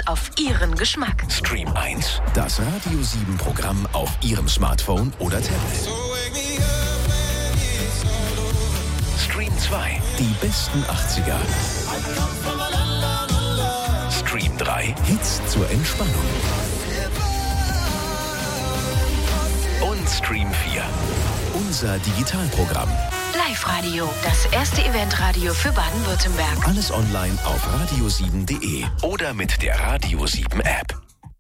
und auf Ihren Geschmack. Stream 1, das Radio 7 Programm auf Ihrem Smartphone oder Tablet. Stream 2, die besten 80er. Stream 3, Hits zur Entspannung. Und Stream 4, unser Digitalprogramm. Live-Radio, das erste Eventradio für Baden-Württemberg. Alles online auf radio7.de oder mit der Radio 7 App.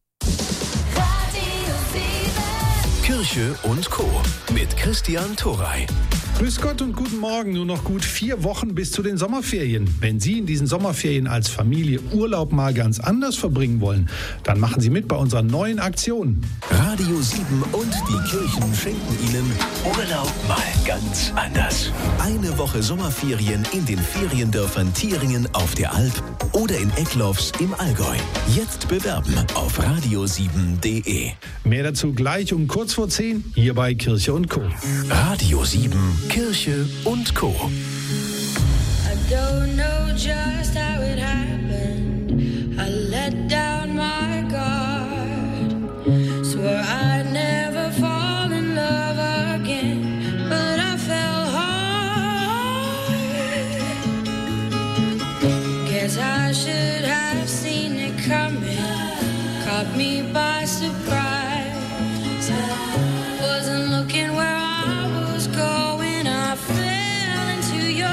Kirche und Co. mit Christian Thorey. Grüß Gott und guten Morgen. Nur noch gut 4 Wochen bis zu den Sommerferien. Wenn Sie in diesen Sommerferien als Familie Urlaub mal ganz anders verbringen wollen, dann machen Sie mit bei unserer neuen Aktion. Radio 7 und die Kirchen schenken Ihnen Urlaub mal ganz anders. Eine Woche Sommerferien in den Feriendörfern Thieringen auf der Alp oder in Eckloffs im Allgäu. Jetzt bewerben auf radio7.de. Mehr dazu gleich um kurz vor 10 hier bei Kirche und Co. Radio 7, Kirche und Co. I don't know just how it happened. I let down my guard. Swore I'd never fall in love again, but I fell hard. Guess I should have seen it coming. Caught me by surprise. Wasn't looking where I was going. I fell into your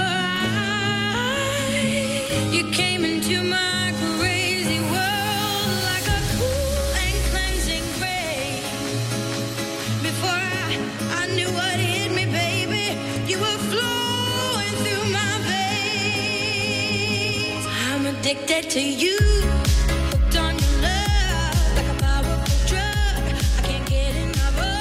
eyes. You came into my crazy world like a cool and cleansing rain. Before I knew what hit me, baby, you were flowing through my veins. I'm addicted to you. Hooked on your love like a powerful drug. I can't get enough of.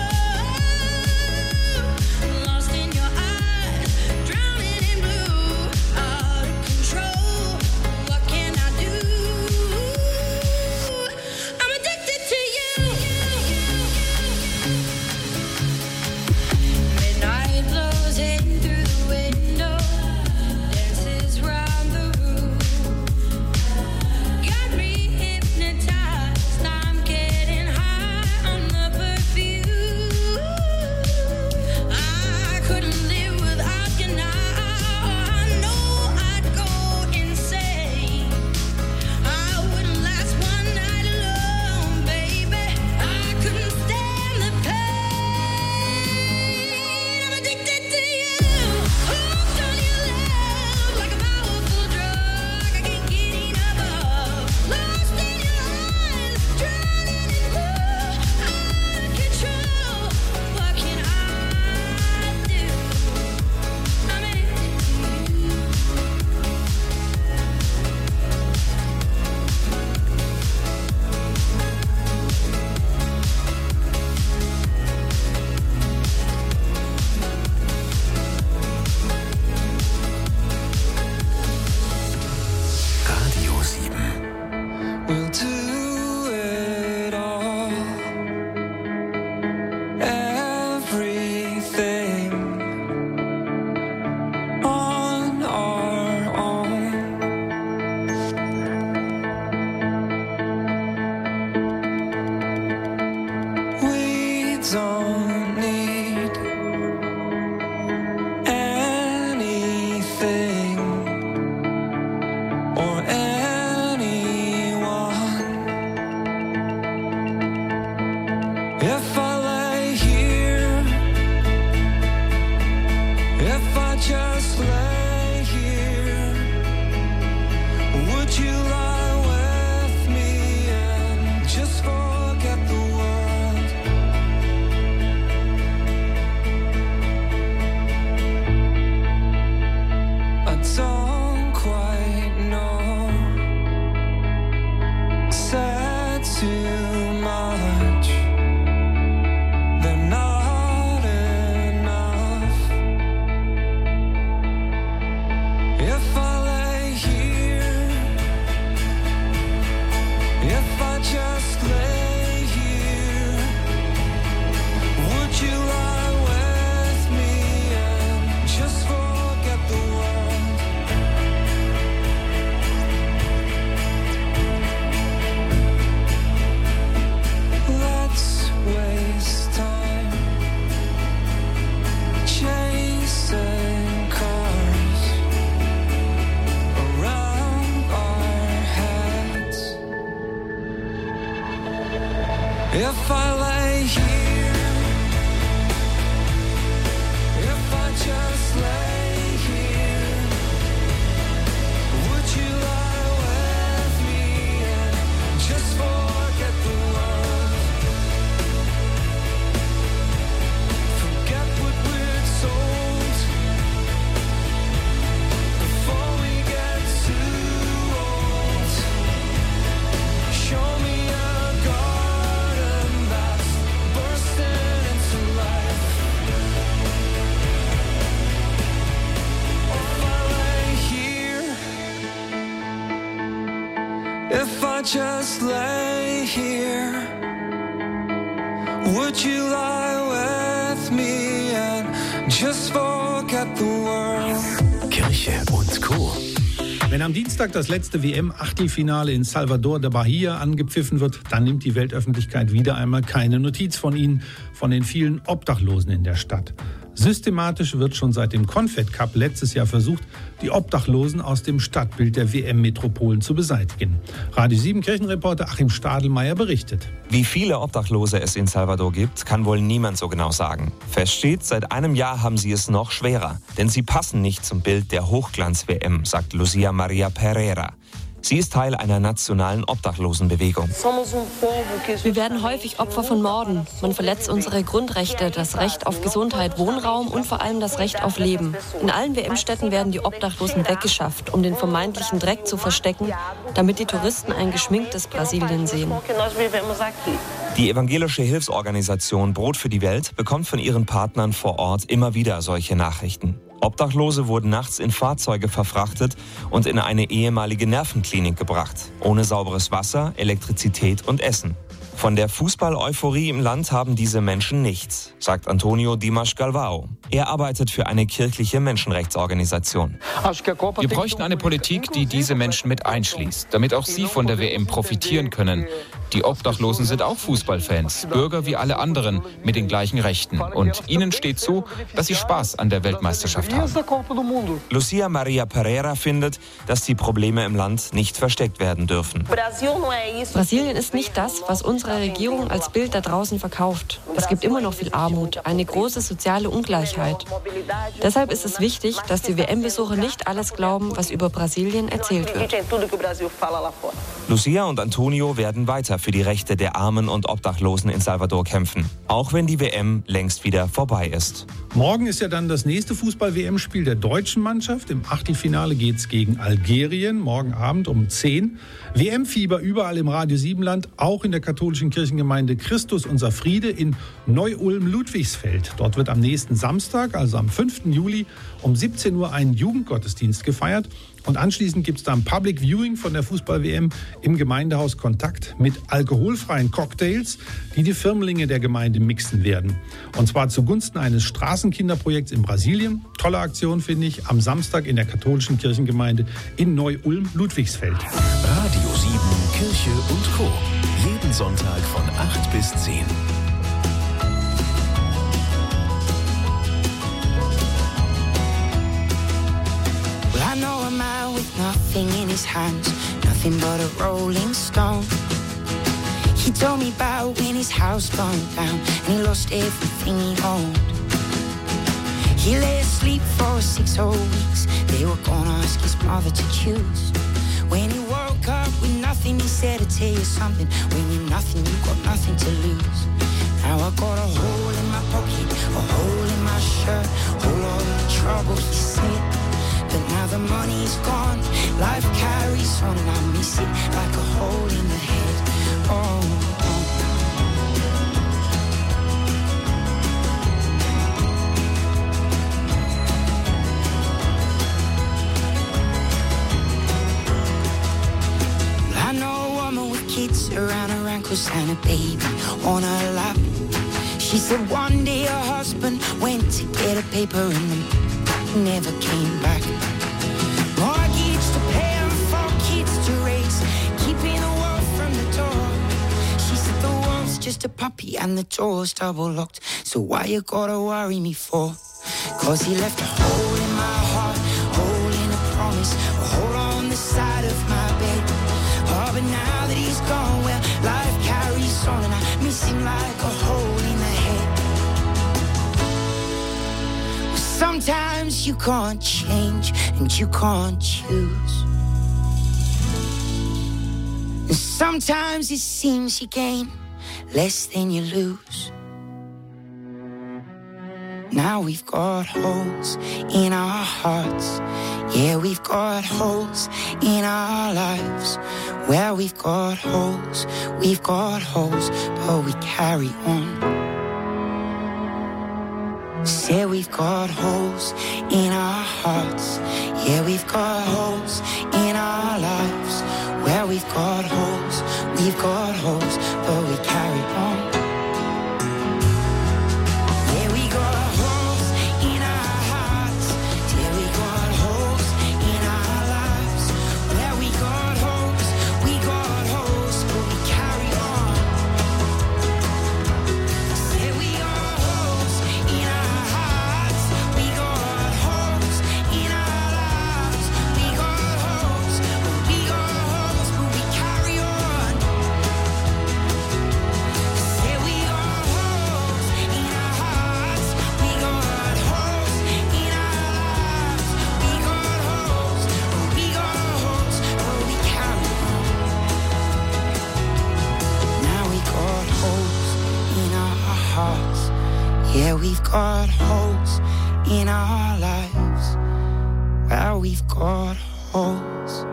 Lost in your eyes, drowning in blue, out of control. What can I do? I'm addicted to you. Midnight blows in through the window, dances round the room. Got me hypnotized, I'm getting high on the perfume. I couldn't live without you now. I know I'd go insane. I wouldn't last one night alone, baby. I couldn't stand the pain. I'm addicted to you. Hooked on your love like a powerful drug. I can't get enough of. Lost in your eyes, drowning in blue, out of control. What can I do? I'm addicted to you. Radio 7. We'll do it all. Everything on our own. We don't need anything or anyone. If I lay here, if I just lay here, would you lie with me and just forget the world? I don't quite know. Said too much. They're not enough. If I lay here, if I just lay here, would you lie with me and just forget the world? If I lay here, if I just lay here, would you lie with me and just forget the world? Forget what we're told before we get too old. Show me a garden that's bursting into life. If I lay here, if I just lay here, would you lie with me and just forget the world? Kirche und Co. Wenn am Dienstag das letzte WM-Achtelfinale in Salvador de Bahia angepfiffen wird, dann nimmt die Weltöffentlichkeit wieder einmal keine Notiz von ihnen, von den vielen Obdachlosen in der Stadt. Systematisch wird schon seit dem Confed Cup letztes Jahr versucht, die Obdachlosen aus dem Stadtbild der WM-Metropolen zu beseitigen. Radio 7 Kirchenreporter Achim Stadelmeier berichtet. Wie viele Obdachlose es in Salvador gibt, kann wohl niemand so genau sagen. Fest steht, seit einem Jahr haben sie es noch schwerer. Denn sie passen nicht zum Bild der Hochglanz-WM, sagt Lucia Maria Pereira. Sie ist Teil einer nationalen Obdachlosenbewegung. Wir werden häufig Opfer von Morden. Man verletzt unsere Grundrechte, das Recht auf Gesundheit, Wohnraum und vor allem das Recht auf Leben. In allen WM-Städten werden die Obdachlosen weggeschafft, um den vermeintlichen Dreck zu verstecken, damit die Touristen ein geschminktes Brasilien sehen. Die evangelische Hilfsorganisation Brot für die Welt bekommt von ihren Partnern vor Ort immer wieder solche Nachrichten. Obdachlose wurden nachts in Fahrzeuge verfrachtet und in eine ehemalige Nervenklinik gebracht. Ohne sauberes Wasser, Elektrizität und Essen. Von der Fußball-Euphorie im Land haben diese Menschen nichts, sagt Antonio Dimas Galvao. Er arbeitet für eine kirchliche Menschenrechtsorganisation. Wir bräuchten eine Politik, die diese Menschen mit einschließt, damit auch sie von der WM profitieren können. Die Obdachlosen sind auch Fußballfans, Bürger wie alle anderen mit den gleichen Rechten. Und ihnen steht zu, dass sie Spaß an der Weltmeisterschaft haben. Lucia Maria Pereira findet, dass die Probleme im Land nicht versteckt werden dürfen. Brasilien ist nicht das, was unsere Regierung als Bild da draußen verkauft. Es gibt immer noch viel Armut, eine große soziale Ungleichheit. Deshalb ist es wichtig, dass die WM-Besucher nicht alles glauben, was über Brasilien erzählt wird. Lucia und Antonio werden weiter für die Rechte der Armen und Obdachlosen in Salvador kämpfen, auch wenn die WM längst wieder vorbei ist. Morgen ist ja dann das nächste Fußball-WM-Spiel der deutschen Mannschaft. Im Achtelfinale geht es gegen Algerien, morgen Abend um 10. WM-Fieber überall im Radio 7-Land, auch in der katholischen Kirchengemeinde Christus unser Friede in Neu-Ulm-Ludwigsfeld. Dort wird am nächsten Samstag, also am 5. Juli, um 17 Uhr ein Jugendgottesdienst gefeiert. Und anschließend gibt es da ein Public Viewing von der Fußball-WM im Gemeindehaus Kontakt mit alkoholfreien Cocktails, die die Firmlinge der Gemeinde mixen werden. Und zwar zugunsten eines Straßenkinderprojekts in Brasilien. Tolle Aktion, finde ich, am Samstag in der katholischen Kirchengemeinde in Neu-Ulm-Ludwigsfeld. Radio 7 Kirche und Co. Jeden Sonntag von 8 bis 10. I know a man with nothing in his hands, nothing but a rolling stone. He told me about when his house burned down and he lost everything he owned. He lay asleep for 6 whole weeks. They were gonna ask his mother to choose. When he woke up with nothing, he said, "I tell you something. When you're nothing, you got nothing to lose." Now I got a hole in my pocket, a hole in my shirt, whole lot of trouble, he said. But now the money's gone, life carries on and I miss it like a hole in the head. Oh, oh. I know a woman with kids around her ankles and a baby on her lap. She said one day her husband went to get a paper and the never came back. Mortgage to pay and 4 kids to raise, keeping the world from the door. She said the world's just a puppy and the door's double locked. So why you gotta worry me for? 'Cause he left a hole in my heart, hole in a promise, a hole on the side of my bed. Oh, but now that he's gone, well, life carries soul and I miss him like a hole in the head. Well, sometimes you can't change and you can't choose. And sometimes it seems you gain less than you lose. Now we've got holes in our hearts. Yeah, we've got holes in our lives. Well, we've got holes, but we carry on. Say we've got holes in our hearts. Yeah, we've got holes in our lives. Well, we've got holes, but we carry on. Yeah, we've got holes in our lives. Well, we've got holes,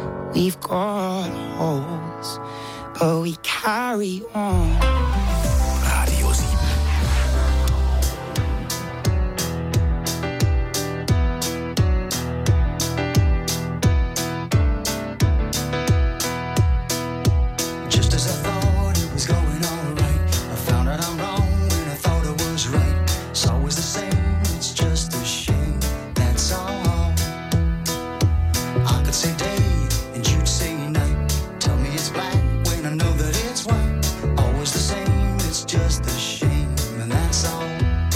but we carry on. Radio 7. Just as I thought it was going all right, I found out I'm wrong when I thought I was right. It's always the same, it's just a shame, that's all. I could say day and you'd say night. Tell me it's black when I know that it's white. Always the same, it's just a shame, and that's all.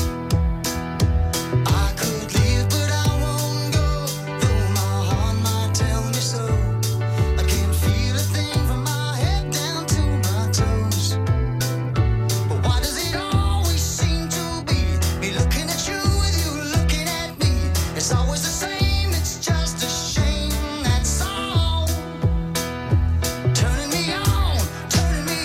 I could leave but I won't go, though my heart might tell me so. I can't feel a thing from my head down to my toes. But why does it always seem to be me looking at you with you looking at me? It's always the same, it's just a shame, that's all. Turning me on, turning me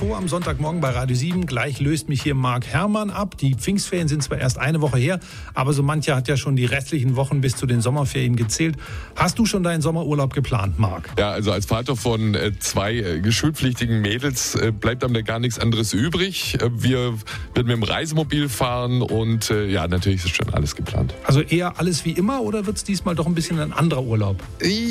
Hallo am Sonntagmorgen bei Radio 7. Gleich löst mich hier Marc Herrmann ab. Die Pfingstferien sind zwar erst eine Woche her, aber so mancher hat ja schon die restlichen Wochen bis zu den Sommerferien gezählt. Hast du schon deinen Sommerurlaub geplant, Marc? Ja, also als Vater von 2 schulpflichtigen Mädels bleibt einem da gar nichts anderes übrig. Wir werden mit dem Reisemobil fahren und ja, natürlich ist schon alles geplant. Also eher alles wie immer oder wird es diesmal doch ein bisschen ein anderer Urlaub?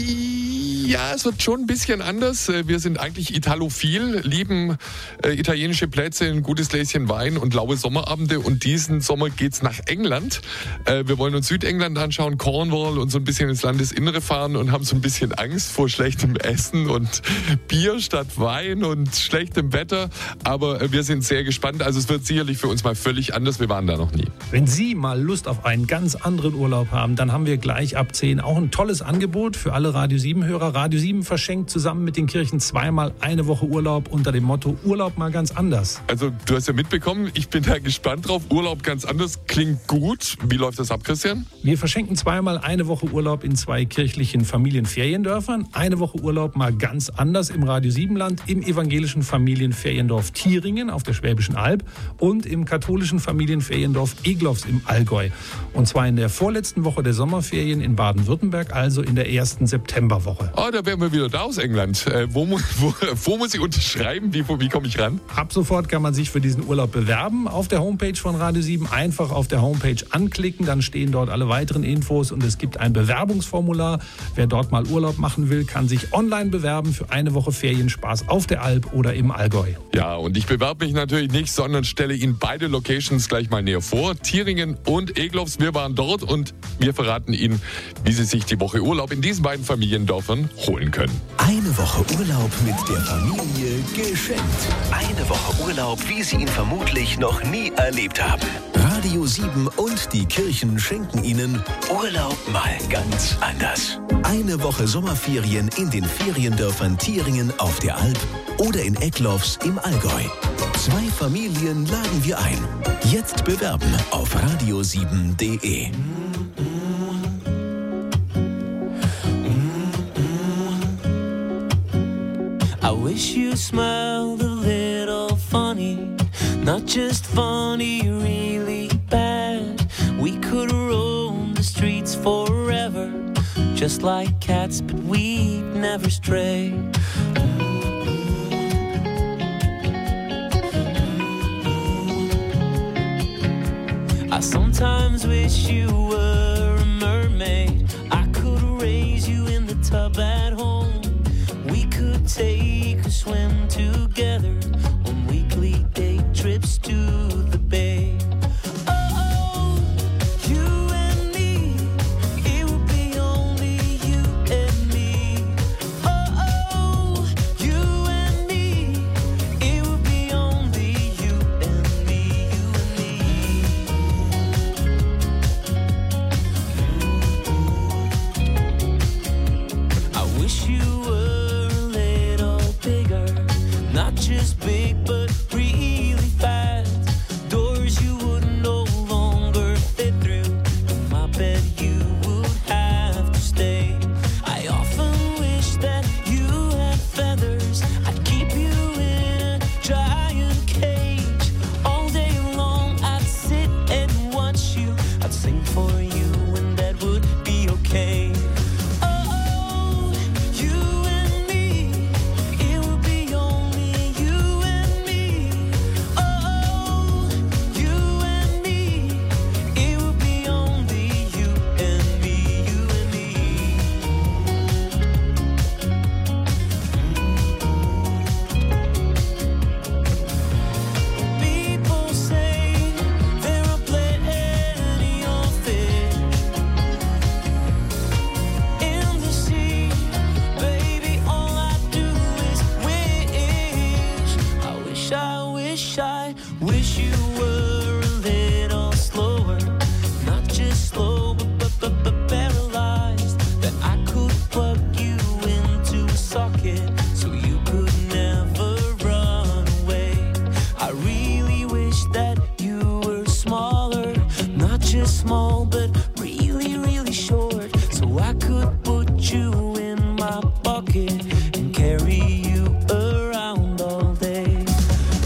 Ja, es wird schon ein bisschen anders. Wir sind eigentlich italophil, lieben italienische Plätze, ein gutes Gläschen Wein und laue Sommerabende. Und diesen Sommer geht's nach England. Wir wollen uns Südengland anschauen, Cornwall und so ein bisschen ins Landesinnere fahren und haben so ein bisschen Angst vor schlechtem Essen und Bier statt Wein und schlechtem Wetter. Aber wir sind sehr gespannt. Also es wird sicherlich für uns mal völlig anders. Wir waren da noch nie. Wenn Sie mal Lust auf einen ganz anderen Urlaub haben, dann haben wir gleich ab 10 auch ein tolles Angebot für alle Radio 7-Hörer. Radio 7 verschenkt zusammen mit den Kirchen zweimal eine Woche Urlaub unter dem Motto Urlaub mal ganz anders. Also du hast ja mitbekommen, ich bin da gespannt drauf. Urlaub ganz anders klingt gut. Wie läuft das ab, Christian? Wir verschenken zweimal eine Woche Urlaub in 2 kirchlichen Familienferiendörfern. Eine Woche Urlaub mal ganz anders im Radio 7-Land, im evangelischen Familienferiendorf Thieringen auf der Schwäbischen Alb und im katholischen Familienferiendorf Egloffs im Allgäu. Und zwar in der vorletzten Woche der Sommerferien in Baden-Württemberg, also in der ersten Septemberwoche. Oh, da wären wir wieder da aus England. Wo muss ich unterschreiben? Wie komme ich ran? Ab sofort kann man sich für diesen Urlaub bewerben. Auf der Homepage von Radio 7 einfach auf der Homepage anklicken, dann stehen dort alle weiteren Infos und es gibt ein Bewerbungsformular. Wer dort mal Urlaub machen will, kann sich online bewerben für eine Woche Ferienspaß auf der Alb oder im Allgäu. Ja, und ich bewerbe mich natürlich nicht, sondern stelle Ihnen beide Locations gleich mal näher vor. Thieringen und Egloffs, wir waren dort und wir verraten Ihnen, wie Sie sich die Woche Urlaub in diesen beiden Familiendörfern holen können. Eine Woche Urlaub mit der Familie geschenkt. Eine Woche Urlaub, wie Sie ihn vermutlich noch nie erlebt haben. Radio 7 und die Kirchen schenken Ihnen Urlaub mal ganz anders. Eine Woche Sommerferien in den Feriendörfern Thieringen auf der Alb oder in Egloffs im Allgäu. 2 Familien laden wir ein. Jetzt bewerben auf radio7.de. I wish you smiled a little funny, not just funny, really bad. We could roam the streets forever, just like cats, but we'd never stray. I sometimes wish you were a mermaid. I could raise you in the tub at home. We could take a swim together on weekly day trips to the bay. Oh, you and me, it would be only you and me. Oh, you and me, it would be only you and me, you and me. I wish you were a little bigger, not just big but really fat. Doors you would no longer fit through, in my bed you would have to stay. I often wish that you had feathers, I'd keep you in a giant cage. All day long I'd sit and watch you, I'd sing for you and that would be okay. Oh, you and me, it would be only you and me. Oh, you and me, it would be only you and me, you and me. People say there are plenty of fish in the sea. Baby, all I do is wish. I wish you were a little slower, not just slow, but paralyzed. That I could plug you into a socket so you could never run away. I really wish that you were smaller, not just small, but really, really short, so I could put you in my pocket and carry you around all day.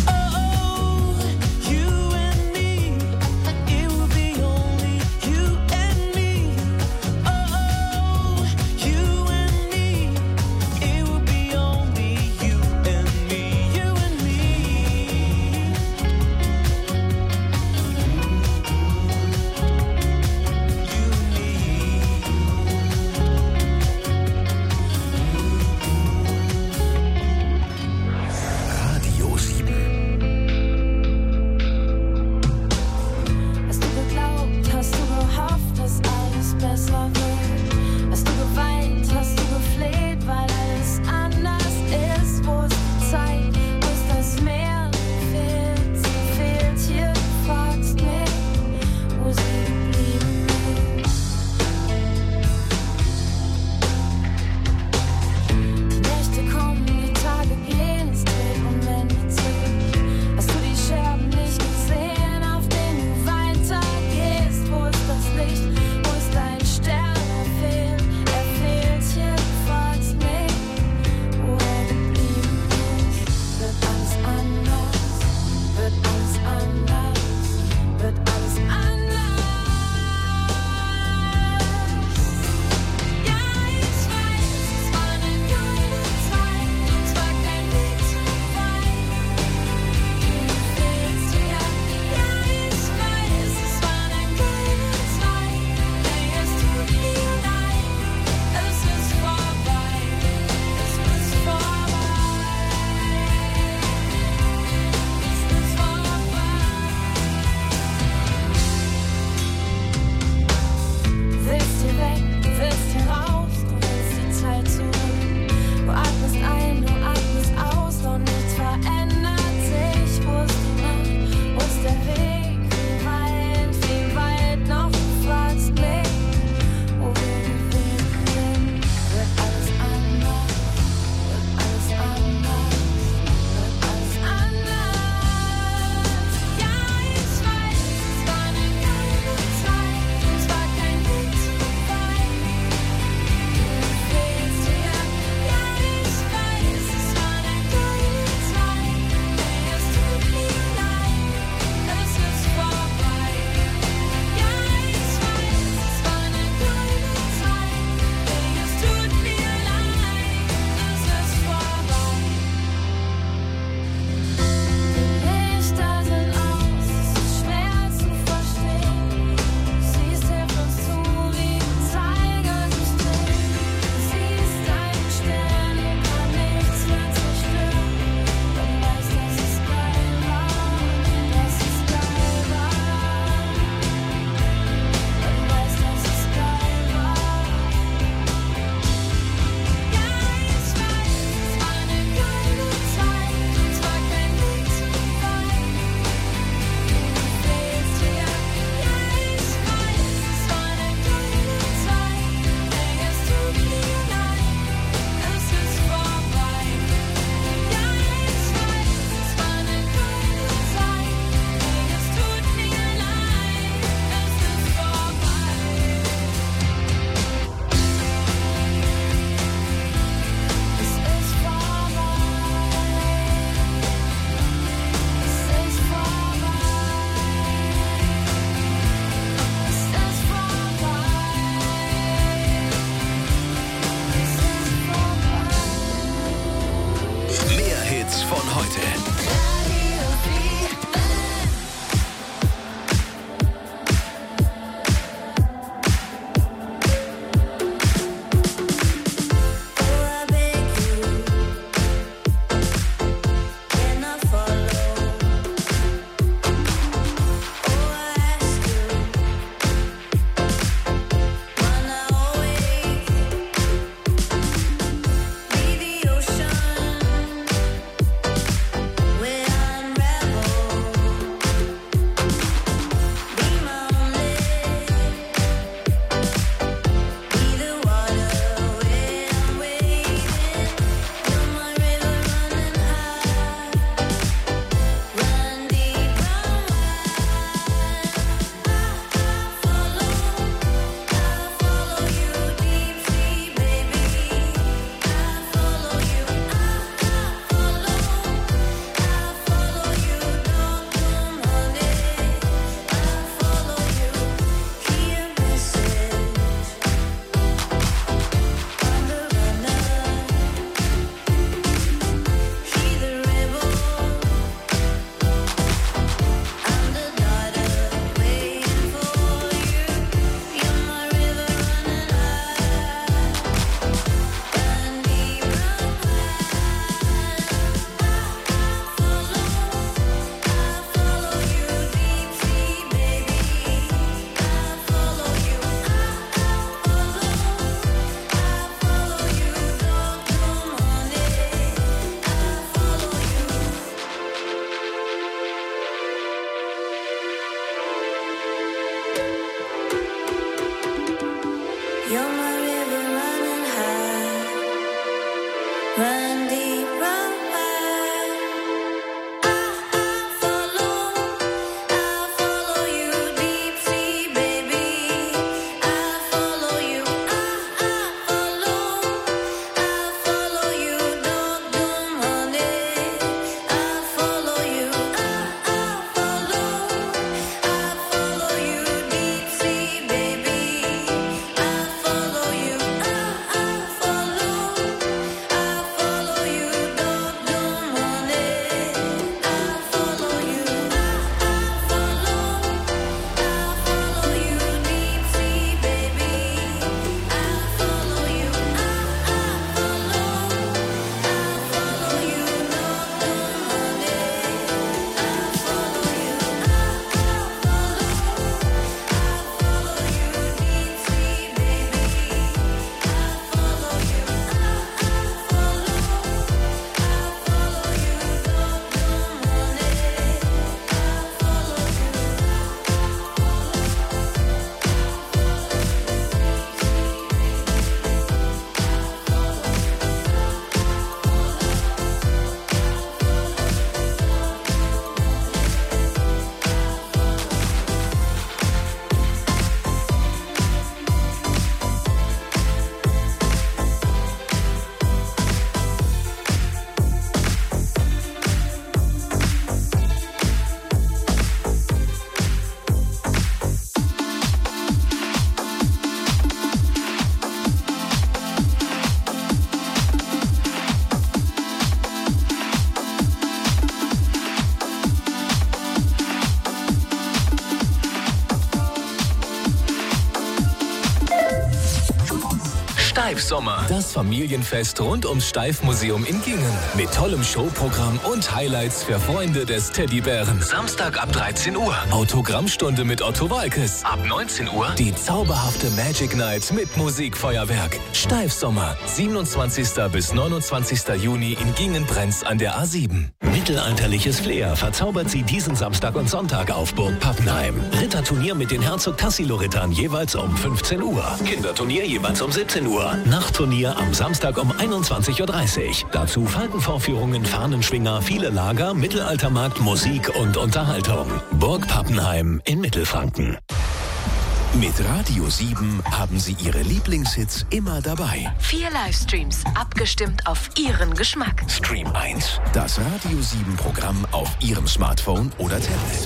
Steif-Sommer. Das Familienfest rund ums Steif-Museum in Gingen. Mit tollem Showprogramm und Highlights für Freunde des Teddybären. Samstag ab 13 Uhr. Autogrammstunde mit Otto Waalkes. Ab 19 Uhr. Die zauberhafte Magic Night mit Musikfeuerwerk. Steif-Sommer. 27. bis 29. Juni in Gingen-Brenz an der A7. Mittelalterliches Flair verzaubert sie diesen Samstag und Sonntag auf Burg Pappenheim. Ritterturnier mit den Herzog Tassilo-Rittern jeweils um 15 Uhr. Kinderturnier jeweils um 17 Uhr. Nachtturnier am Samstag um 21.30 Uhr. Dazu Falkenvorführungen, Fahnenschwinger, viele Lager, Mittelaltermarkt, Musik und Unterhaltung. Burg Pappenheim in Mittelfranken. Mit Radio 7 haben Sie Ihre Lieblingshits immer dabei. 4 Livestreams, abgestimmt auf Ihren Geschmack. Stream 1, das Radio 7 Programm auf Ihrem Smartphone oder Tablet.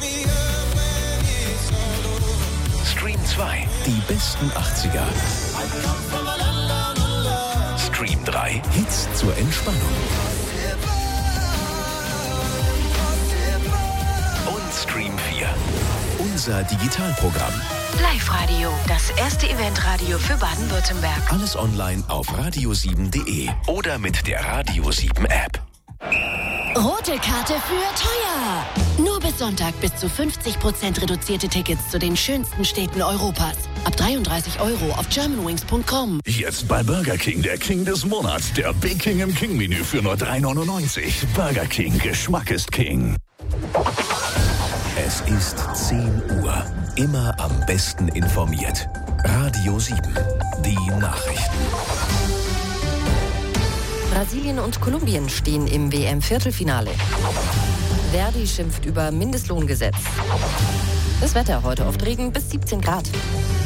Stream 2, die besten 80er. Stream 3, Hits zur Entspannung. Und Stream 4, unser Digitalprogramm. Live-Radio, das erste Eventradio für Baden-Württemberg. Alles online auf radio7.de oder mit der Radio 7 App. Rote Karte für teuer. Nur bis Sonntag bis zu 50% reduzierte Tickets zu den schönsten Städten Europas. Ab 33 € auf germanwings.com. Jetzt bei Burger King der King des Monats. Der Big King im King-Menü für nur 3,99 €. Burger King, Geschmack ist King. Es ist 10 Uhr. Immer am besten informiert. Radio 7. Die Nachrichten. Brasilien und Kolumbien stehen im WM-Viertelfinale. Verdi schimpft über Mindestlohngesetz. Das Wetter heute oft Regen bis 17 Grad.